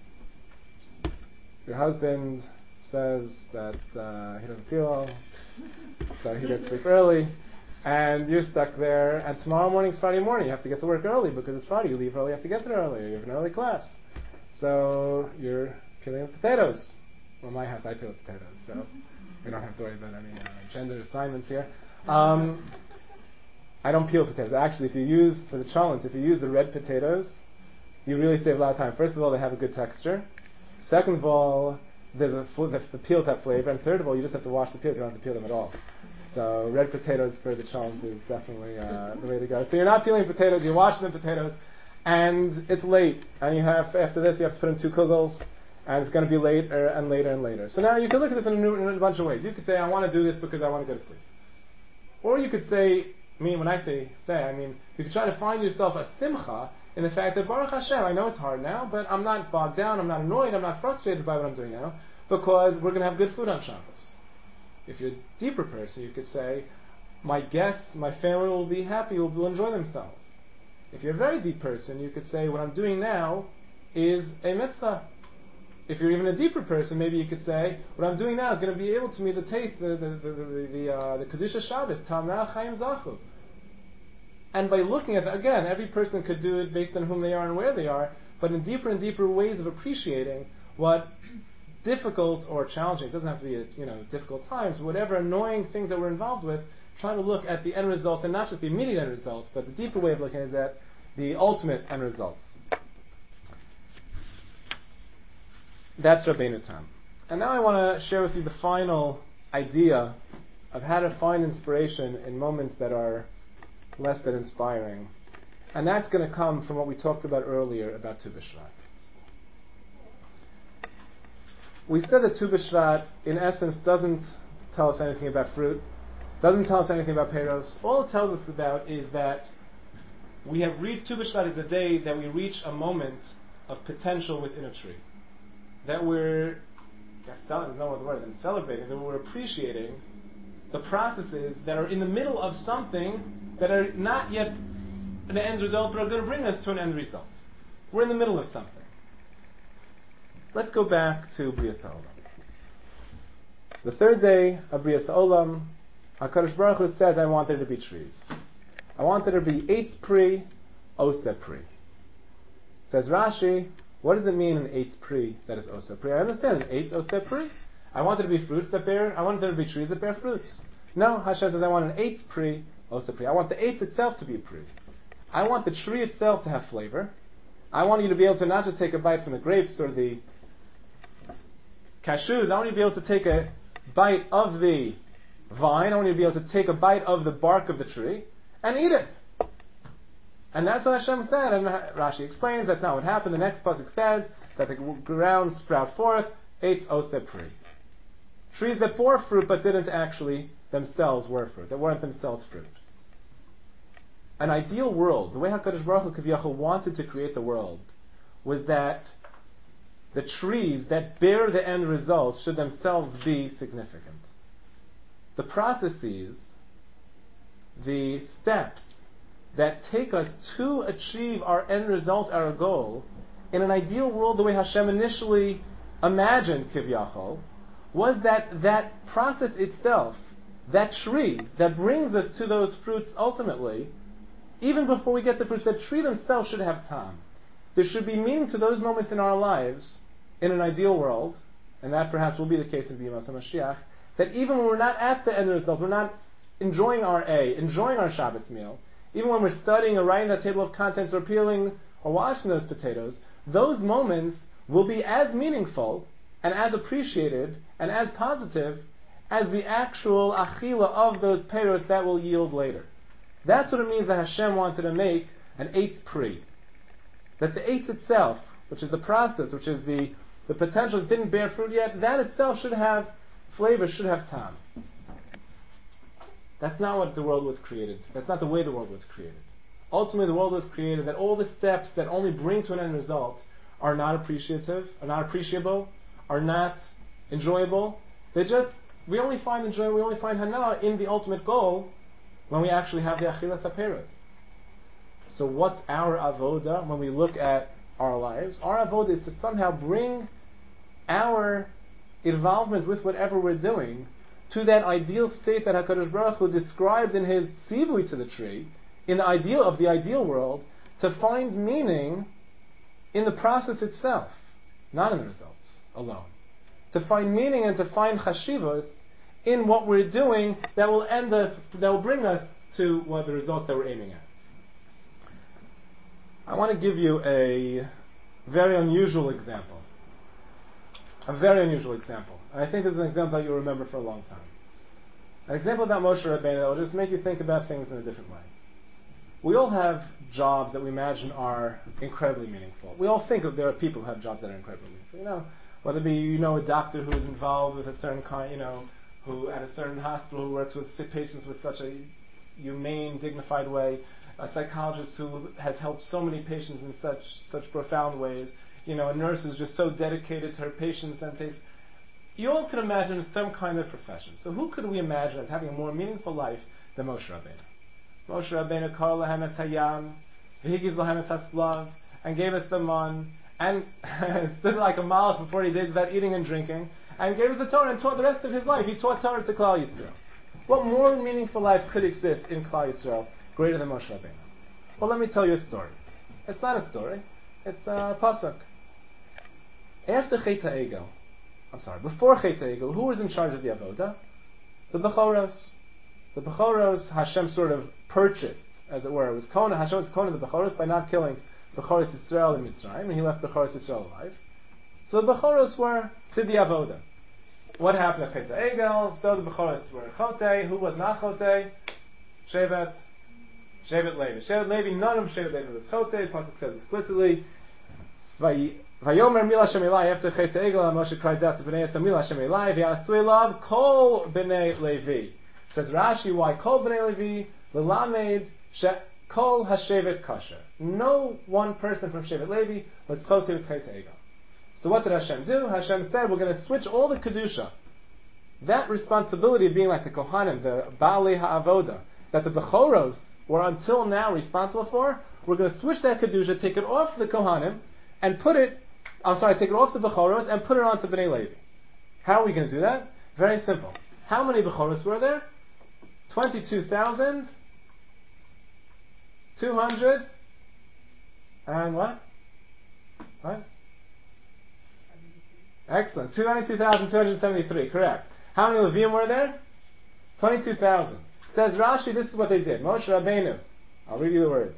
your husband says that uh, he doesn't feel well, so he gets to sleep early, and you're stuck there. And tomorrow morning's Friday morning. You have to get to work early because it's Friday. You leave early, you have to get there early. You have an early class, so you're peeling the potatoes. Well, in my house, I peel the potatoes, so we don't have to worry about any uh, gender assignments here. Um, I don't peel potatoes. Actually, if you use, for the cholent, if you use the red potatoes, you really save a lot of time. First of all, they have a good texture. Second of all, there's a fl- the, the peels have flavor. And third of all, you just have to wash the peels. You don't have to peel them at all. So red potatoes for the cholent is definitely uh, the way to go. So you're not peeling potatoes, you're washing the potatoes, and it's late. And you have, after this, you have to put in two kugels. And it's going to be later and later and later. So now you can look at this in a, new, in a bunch of ways. You could say, I want to do this because I want to go to sleep. Or you could say, I mean, when I say say, I mean, you could try to find yourself a simcha in the fact that Baruch Hashem, I know it's hard now, but I'm not bogged down, I'm not annoyed, I'm not frustrated by what I'm doing now, because we're going to have good food on Shabbos. If you're a deeper person, you could say, my guests, my family will be happy, will, will enjoy themselves. If you're a very deep person, you could say, what I'm doing now is a mitzvah. If you're even a deeper person, maybe you could say, what I'm doing now is going to be able to me to taste the the the the, the, uh, the Kedusha Shabbos, Tameh Chaim Zachu. And by looking at that, again, every person could do it based on whom they are and where they are, but in deeper and deeper ways of appreciating what difficult or challenging, it doesn't have to be, you know, difficult times, whatever annoying things that we're involved with, try to look at the end results, and not just the immediate end results, but the deeper way of looking is at the ultimate end results. That's Rabbeinu Tam. And now I want to share with you the final idea of how to find inspiration in moments that are less than inspiring. And that's going to come from what we talked about earlier about Tu B'Shvat. We said that Tu B'Shvat, in essence, doesn't tell us anything about fruit, doesn't tell us anything about Peiros. All it tells us about is that we have reached, Tu B'Shvat is the day that we reach a moment of potential within a tree. That we're, there's no other word than celebrating, that we're appreciating the processes that are in the middle of something that are not yet an end result, but are going to bring us to an end result. We're in the middle of something. Let's go back to Brias Ha'olam. The third day of Brias Ha'olam, HaKadosh Baruch Hu says, I want there to be trees. I want there to be eitz pri, oseh pri. Says Rashi, what does it mean an eitz pri that is oseh pri? I understand an eitz oseh pri. I want there to be fruits that bear, I want there to be trees that bear fruits. No, Hashem says I want an eitz pri, oseh pri. I want the eitz itself to be a pri. I want the tree itself to have flavor. I want you to be able to not just take a bite from the grapes or the cashews. I want you to be able to take a bite of the vine. I want you to be able to take a bite of the bark of the tree and eat it. And that's what Hashem said. And Rashi explains that's not what happened. The next pasuk says that the ground sprout forth, eitz oseh pri. Trees that bore fruit but didn't actually themselves bear fruit. That weren't themselves fruit. An ideal world, the way HaKadosh Baruch Hu Kiviyachol wanted to create the world, was that the trees that bear the end result should themselves be significant. The processes, the steps that take us to achieve our end result, our goal, in an ideal world, the way Hashem initially imagined Kiviyachol, was that that process itself, that tree that brings us to those fruits ultimately, even before we get the fruits, the tree themselves should have tam. There should be meaning to those moments in our lives, in an ideal world, and that perhaps will be the case in B'Yemos HaMashiach, that even when we're not at the end result, we're not enjoying our A, enjoying our Shabbos meal, even when we're studying or writing that table of contents or peeling or washing those potatoes, those moments will be as meaningful and as appreciated and as positive as the actual achila of those peiros that will yield later. That's what it means that Hashem wanted to make an eitz pri. That the eitz itself, which is the process, which is the, the potential that didn't bear fruit yet, that itself should have flavor, should have tam. That's not what the world was created. That's not the way the world was created. Ultimately, the world was created that all the steps that only bring to an end result are not appreciative, are not appreciable, are not enjoyable. They just, we only find enjoyment, we only find hana in the ultimate goal when we actually have the achilas haperos. So what's our avoda when we look at our lives? Our avoda is to somehow bring our involvement with whatever we're doing to that ideal state that HaKadosh Baruch Hu describes in his tzivui to the tree, in the ideal of the ideal world, to find meaning in the process itself, not in the results alone. To find meaning and to find chashivos in what we're doing that will end up, that will bring us to what the results that we're aiming at. I want to give you a very unusual example. A very unusual example. And I think this is an example that you'll remember for a long time. An example about Moshe Rabbeinu that will just make you think about things in a different way. We all have jobs that we imagine are incredibly meaningful. We all think of there are people who have jobs that are incredibly meaningful. You know, whether it be, you know, a doctor who is involved with a certain kind, you know, who at a certain hospital who works with sick patients with such a humane, dignified way, a psychologist who has helped so many patients in such such profound ways, you know, a nurse who's just so dedicated to her patients and takes. You all can imagine some kind of profession. So who could we imagine as having a more meaningful life than Moshe Rabbeinu? Moshe Rabbeinu kar lahem es hayam, v'higiz lahem es haslav, and gave us the man, and stood like a mile for forty days without eating and drinking, and gave us the Torah and taught the rest of his life. He taught Torah to Klal Yisrael. What more meaningful life could exist in Klal Yisrael greater than Moshe Rabbeinu? Well, let me tell you a story. It's not a story. It's a pasuk. After Chet HaEgel, I'm sorry, before Chet HaEgel, who was in charge of the Avodah? The Bechoros. The Bechoros, Hashem sort of purchased, as it were. It was Kona, Hashem was Kona the Bechoros by not killing Bechoros Yisrael in Mitzrayim, and he left Bechoros Yisrael alive. So the Bechoros were, did the Avodah. What happened at Chet HaEgel? So the Bechoros were Chote. Who was not Chote? Shevet. Shevet Levi. Shevet Levi, none of Shevet Levi was Chote. The pasuk says explicitly, Vayomer Mila Hashem Elai. After Chet HaEgel, Moshe cries out to Bnei Yisrael, Mila Hashem Elai, V'yasui Lav Kol Bnei Levi. Says Rashi, why Kol Bnei Levi? L'lamed She Kol Hashevet Kasher. No one person from Shevet Levi was Chote with Chet HaEgel. So what did Hashem do? Hashem said, we're going to switch all the Kedusha. That responsibility of being like the Kohanim, the Baalei HaAvoda, that the Bechoros were until now responsible for, we're going to switch that Kedusha, take it off the Kohanim, and put it, I'm sorry, take it off the Bechoros, and put it onto Bnei Levi. How are we going to do that? Very simple. How many Bechoros were there? twenty-two thousand two hundred and what? What? Excellent. twenty-two thousand two hundred seventy-three, correct. How many Levim were there? twenty-two thousand. Says Rashi, this is what they did. Moshe Rabbeinu. I'll read you the words.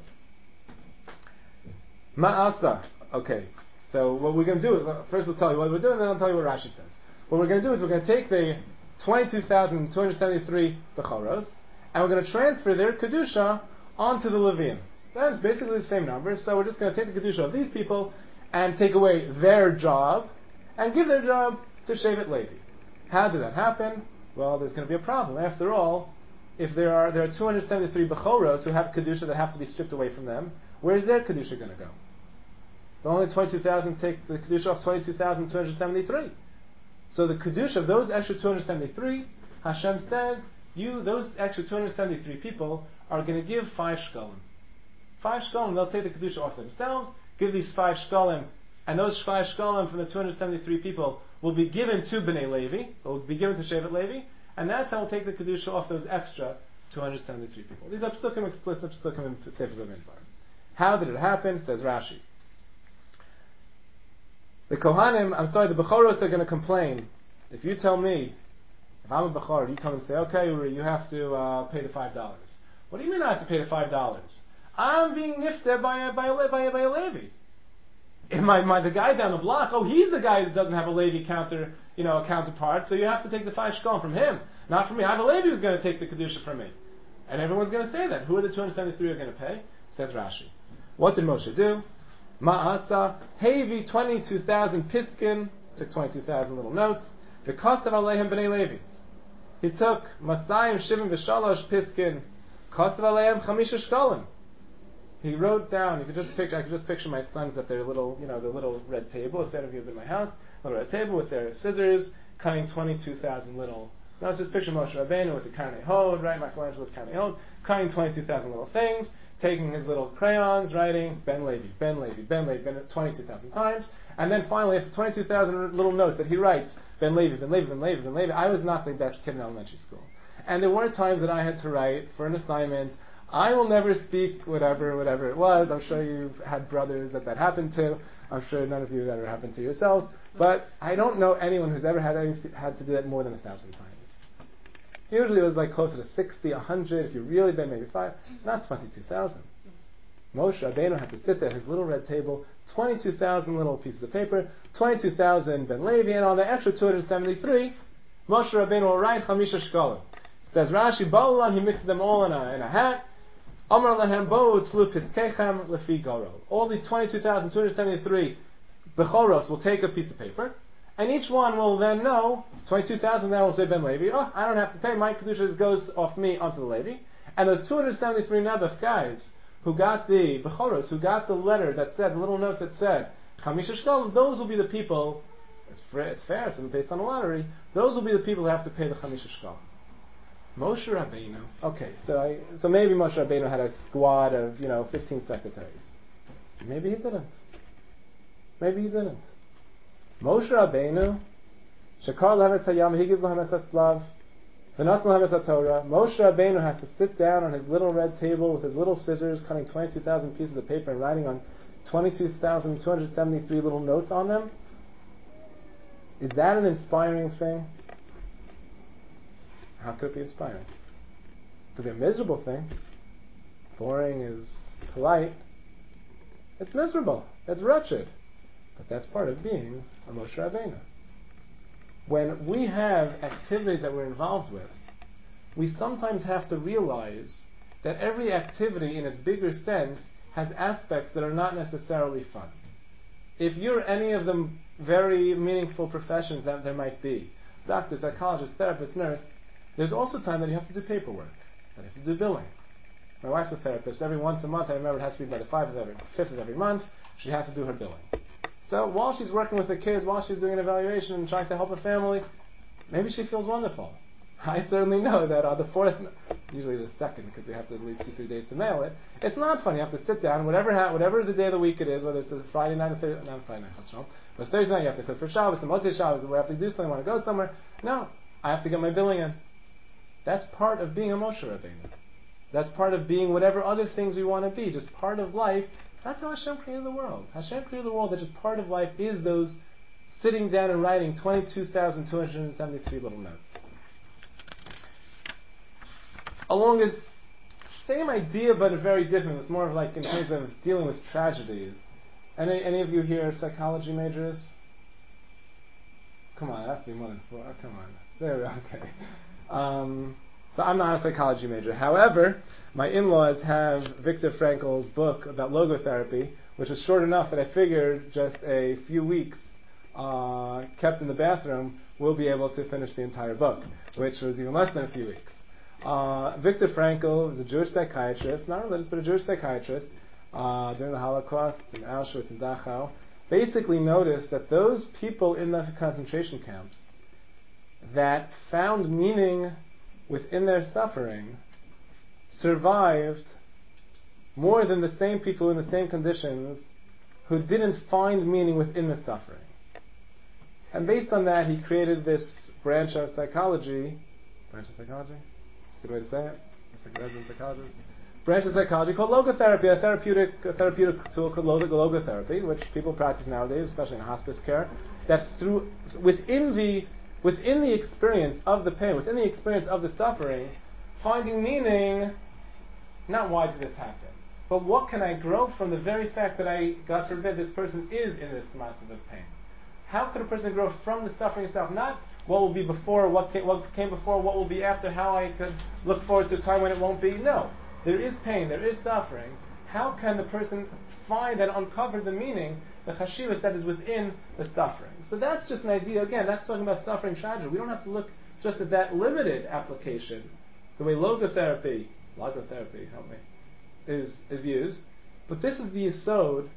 Ma'asa. Okay. So what we're going to do is, first we'll tell you what we're doing, then I'll tell you what Rashi says. What we're going to do is we're going to take the twenty-two thousand two hundred seventy-three Bechoros, and we're going to transfer their Kedusha onto the Levim. That's basically the same number, so we're just going to take the Kedusha of these people and take away their job, and give their job to Shevet Levi. How did that happen? Well, there's going to be a problem. After all, if there are there are two hundred seventy-three Bechoros who have Kedusha that have to be stripped away from them, where's their Kedusha going to go? The only twenty-two thousand take the Kedusha off twenty-two thousand two hundred seventy-three. So the Kedusha of those extra two hundred seventy-three, Hashem says, you, those extra two hundred seventy-three people are going to give five shkalim. Five shkalim, they'll take the Kedusha off themselves, give these five shkalim, and those five shkalim from the two hundred seventy-three people will be given to Bnei Levi, will be given to Shevet Levi, and that's how we'll take the Kedusha off those extra two hundred seventy-three people. These are psukim, explicit psukim in Sefer Bamidbar. How did it happen? Says Rashi. The Kohanim, I'm sorry, the Bechoros are going to complain. If you tell me, if I'm a Bechor, you come and say, okay, Uri, you have to uh, pay the five dollars. What do you mean I have to pay the five dollars? I'm being nifted by a, by a, by a, by a Levi. Am I, am I the guy down the block? Oh, he's the guy that doesn't have a Levi counter, you know, a counterpart, so you have to take the five shkalim from him, not from me. I have a Levi who's going to take the Kedusha from me. And everyone's going to say that. Who are the two hundred seventy-three who are going to pay? Says Rashi. What did Moshe do? Ma'asa, Hevi, twenty-two thousand Piskin, took twenty-two thousand little notes. The cost of Aleihim B'nai Levi. He took Masayim, Shivim, V'shalosh Piskin, cost of Aleihim Chamisha Shkalim. He wrote down, you could just picture, I could just picture my sons at their little, you know, their little red table, if any of you have been in my house, little red table with their scissors, cutting twenty-two thousand little, now let's just picture Moshe Rabbeinu with the Karnei Hod, right, Michelangelo's Karnei Hod, cutting twenty-two thousand little things, taking his little crayons, writing Ben Levi, Ben Levi, Ben Levi, Ben twenty-two thousand times, and then finally, after twenty-two thousand little notes that he writes, Ben Levi, Ben Levi, Ben Levi, Ben Levi, I was not the best kid in elementary school. And there were times that I had to write for an assignment, I will never speak whatever, whatever it was. I'm sure you've had brothers that that happened to. I'm sure none of you have ever happened to yourselves. But I don't know anyone who's ever had, any, had to do that more than a thousand times. Usually it was like closer to sixty, a hundred, if you've really been maybe five, not twenty-two thousand. Moshe Rabbeinu had to sit there at his little red table, twenty-two thousand little pieces of paper, twenty-two thousand Ben Levi, and on the extra two hundred seventy-three, Moshe Rabbeinu will write Chamisha Shkalim. Says Rashi, Ba'ulan, he mixed them all in a, in a hat. Amar lehem bo'u tzlu piskechem lefi garo. All the twenty-two thousand two hundred seventy-three Bechoros will take a piece of paper, and each one will then know, twenty-two thousand then will say Ben Levi, oh, I don't have to pay, my Kedusha goes off me onto the Levi. And those two hundred seventy-three Nebuch guys who got the Bechoros, who got the letter that said, the little note that said, Chamisha Shkalim, those will be the people, it's fair, it's fair, it's based on the lottery, those will be the people who have to pay the Chamisha Shkalim. Moshe Rabbeinu, okay, so I, so maybe Moshe Rabbeinu had a squad of, you know, fifteen secretaries. Maybe he didn't. Maybe he didn't. Moshe Rabbeinu, Shekar Lehemes Hayam, Higiz Lehemes HaSlav, V'natz Lehemes HaTorah, Moshe Rabbeinu has to sit down on his little red table with his little scissors, cutting twenty-two thousand pieces of paper and writing on twenty-two thousand two hundred seventy-three little notes on them. Is that an inspiring thing? How could it be inspiring? It could be a miserable thing. Boring is polite. It's miserable. It's wretched. But that's part of being a Moshe Rabbeinu. When we have activities that we're involved with, we sometimes have to realize that every activity in its bigger sense has aspects that are not necessarily fun. If you're any of the very meaningful professions that there might be, doctor, psychologist, therapist, nurse, there's also time that you have to do paperwork, that you have to do billing. My wife's a therapist. Every once a month, I remember it has to be by the fifth of every, fifth of every month, she has to do her billing. So while she's working with the kids, while she's doing an evaluation and trying to help a family, maybe she feels wonderful. I certainly know that on the fourth, usually the second, because you have to at least two, three days to mail it, it's not fun. You have to sit down, whatever ha- whatever the day of the week it is, whether it's a Friday night or Thursday, not Friday night, but Thursday night you have to cook for Shabbos, and Motzei Shabbos, we have to do something, I want to go somewhere. No, I have to get my billing in. That's part of being a Moshe Rabbeinu. That's part of being whatever other things we want to be, just part of life. That's how Hashem created the world. Hashem created the world that just part of life is those sitting down and writing twenty-two thousand two hundred seventy-three little notes. Along with same idea, but very different. It's more of like in terms of dealing with tragedies. Any any of you here psychology majors? Come on, it has to be more than four. Oh, come on. There we go. Okay. Um, so I'm not a psychology major. However, my in-laws have Viktor Frankl's book about logotherapy, which is short enough that I figured just a few weeks uh, kept in the bathroom, we'll be able to finish the entire book, which was even less than a few weeks. Uh, Viktor Frankl is a Jewish psychiatrist, not religious, but a Jewish psychiatrist, uh, during the Holocaust in Auschwitz and Dachau, basically noticed that those people in the concentration camps that found meaning within their suffering survived more than the same people in the same conditions who didn't find meaning within the suffering. And based on that, he created this branch of psychology, branch of psychology? Good way to say it? It's like a resident psychologist. Branch of psychology called logotherapy, a therapeutic, a therapeutic tool called log- logotherapy, which people practice nowadays, especially in hospice care. That through within the within the experience of the pain, within the experience of the suffering, finding meaning. Not why did this happen, but what can I grow from the very fact that I, God forbid, this person is in this massive of pain. How could a person grow from the suffering itself? Not what will be before, what came, what came before, what will be after, how I could look forward to a time when it won't be. No. There is pain, there is suffering. How can the person find and uncover the meaning, the chashivas that is within the suffering? So that's just an idea. Again, that's talking about suffering tragedy. We don't have to look just at that limited application, the way logotherapy, logotherapy, help me, is, is used. But this is the yesod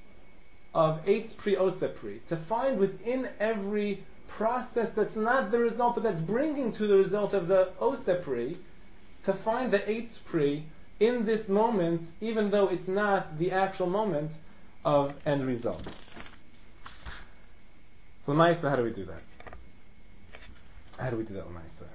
of Eitz Pri Oseh, to find within every process that's not the result, but that's bringing to the result of the Oseh, to find the Eitz Pri in this moment, even though it's not the actual moment of end result. L'maisa, how do we do that? How do we do that, L'maisa?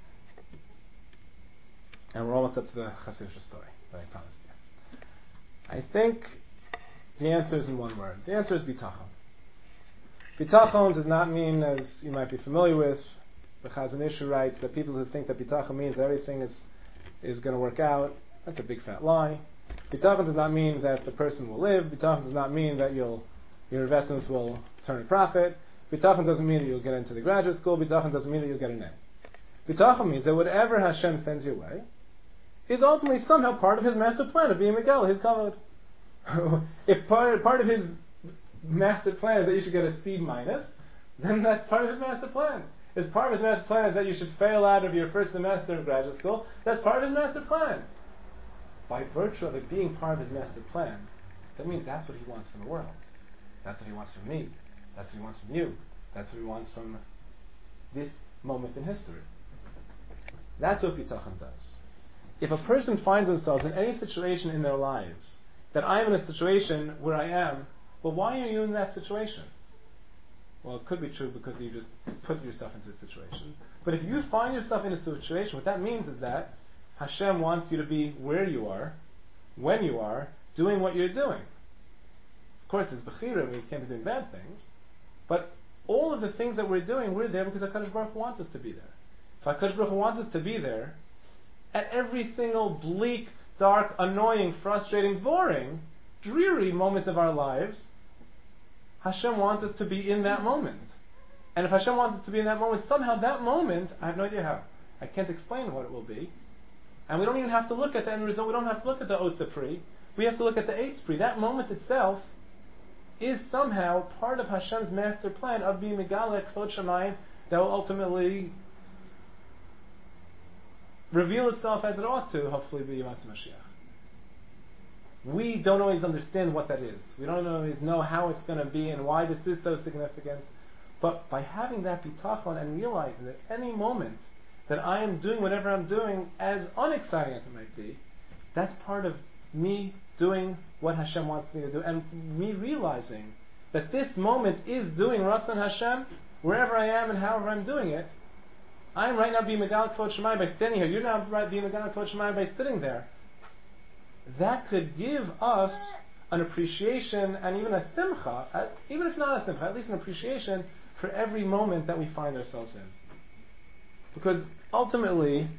And we're almost up to the Chassidish story that I promised you. I think the answer is in one word. The answer is bitachon. Bitachon does not mean, as you might be familiar with, the Chazon Ish writes that people who think that bitachon means that everything is is going to work out. That's a big fat lie. Bitachon does not mean that the person will live. Bitachon does not mean that you'll, your investment will turn a profit. Bitachon doesn't mean that you'll get into the graduate school. Bitachon doesn't mean that you'll get an A. Bitachon means that whatever Hashem sends your way is ultimately somehow part of His master plan of being Megala, His kavod. If part, part of His master plan is that you should get a C minus, then that's part of His master plan. Is part of his master plan is that you should fail out of your first semester in graduate school? That's part of his master plan. By virtue of it being part of his master plan, that means that's what he wants from the world. That's what he wants from me. That's what he wants from you. That's what he wants from this moment in history. That's what bitachon does. If a person finds themselves in any situation in their lives, that I am in a situation where I am, well, why are you in that situation? Well, it could be true because you just put yourself into a situation. But if you find yourself in a situation, what that means is that Hashem wants you to be where you are, when you are, doing what you're doing. Of course, it's bechira, we can't be doing bad things, but all of the things that we're doing, we're there because HaKadosh Baruch Hu wants us to be there. If HaKadosh Baruch Hu wants us to be there, at every single bleak, dark, annoying, frustrating, boring, dreary moment of our lives, Hashem wants us to be in that moment. And if Hashem wants us to be in that moment, somehow that moment, I have no idea how. I can't explain what it will be. And we don't even have to look at the end result. We don't have to look at the Osapri. We have to look at the Eitzpri. That moment itself is somehow part of Hashem's master plan of being Megale Kvod Shamayim that will ultimately reveal itself as it ought to, hopefully, be Yom Mashiach. We don't always understand what that is. We don't always know how it's going to be and why this is so significant. But by having that bitachon and realizing that any moment that I am doing whatever I'm doing, as unexciting as it might be, that's part of me doing what Hashem wants me to do, and me realizing that this moment is doing Ratzon Hashem, wherever I am and however I'm doing it. I'm right now being Megal Kvod Shemayim by standing here. You're now right being Megal Kvod Shemayim by sitting there. That could give us an appreciation and even a simcha, uh, even if not a simcha, at least an appreciation for every moment that we find ourselves in. Because ultimately,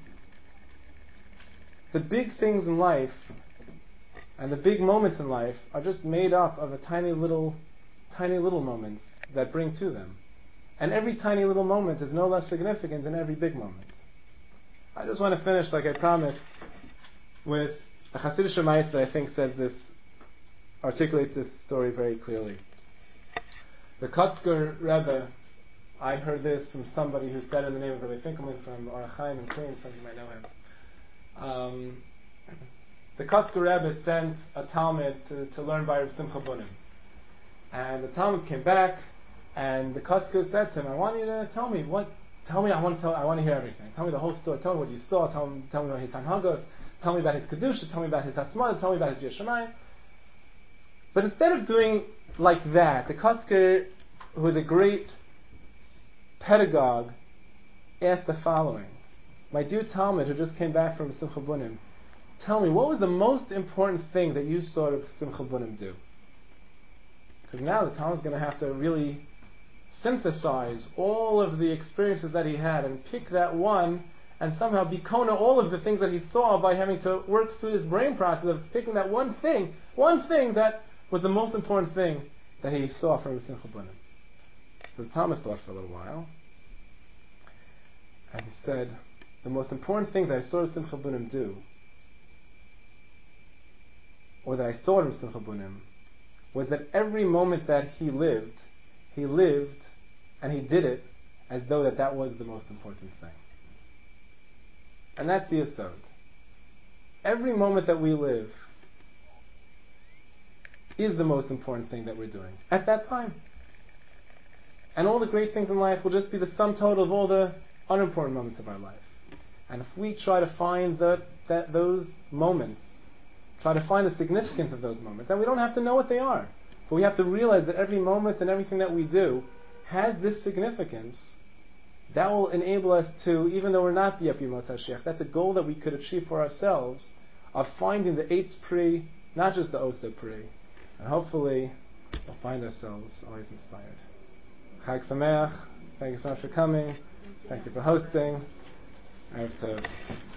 the big things in life and the big moments in life are just made up of a tiny little, tiny little moments that bring to them. And every tiny little moment is no less significant than every big moment. I just want to finish, like I promised, with a Hasidic Shemais that I think says this, articulates this story very clearly. The Kotzker Rebbe, I heard this from somebody who said in the name of Rabbi Finkelman from Or Chaim in Queens, some of you might know him. Um, the Kotzker Rebbe sent a Talmud to, to learn by Rav Simcha Bunim. And the Talmud came back, and the Kotzker said to him, I want you to tell me what, tell me, I want to tell, I want to hear everything. Tell me the whole story, tell me what you saw, tell me, tell me about his Hanhagos, tell me about his Kedusha, tell me about his Hasmada, tell me about his Yeshamayim. But instead of doing like that, the Kotzker, who is a great pedagogue, asked the following. My dear Talmud, who just came back from Simcha Bunim, tell me, what was the most important thing that you saw Simcha Bunim do? Because now the Talmud is going to have to really synthesize all of the experiences that he had and pick that one and somehow bikona all of the things that he saw by having to work through this brain process of picking that one thing, one thing that was the most important thing that he saw from Simcha Bunim. So Thomas thought for a little while, and he said, the most important thing that I saw Simcha Bunim do, or that I saw in Simcha Bunim, was that every moment that he lived, he lived and he did it as though that that was the most important thing. And that's the Yesod. Every moment that we live is the most important thing that we're doing at that time. And all the great things in life will just be the sum total of all the unimportant moments of our life. And if we try to find the, that, those moments, try to find the significance of those moments, and we don't have to know what they are, but we have to realize that every moment and everything that we do has this significance, that will enable us to, even though we're not B'Yap Yemos HaShiach, that's a goal that we could achieve for ourselves, of finding the Eitz Pri, not just the Osa Pri. And hopefully, we'll find ourselves always inspired. Chag Sameach. Thank you so much for coming. Thank you for hosting. I have to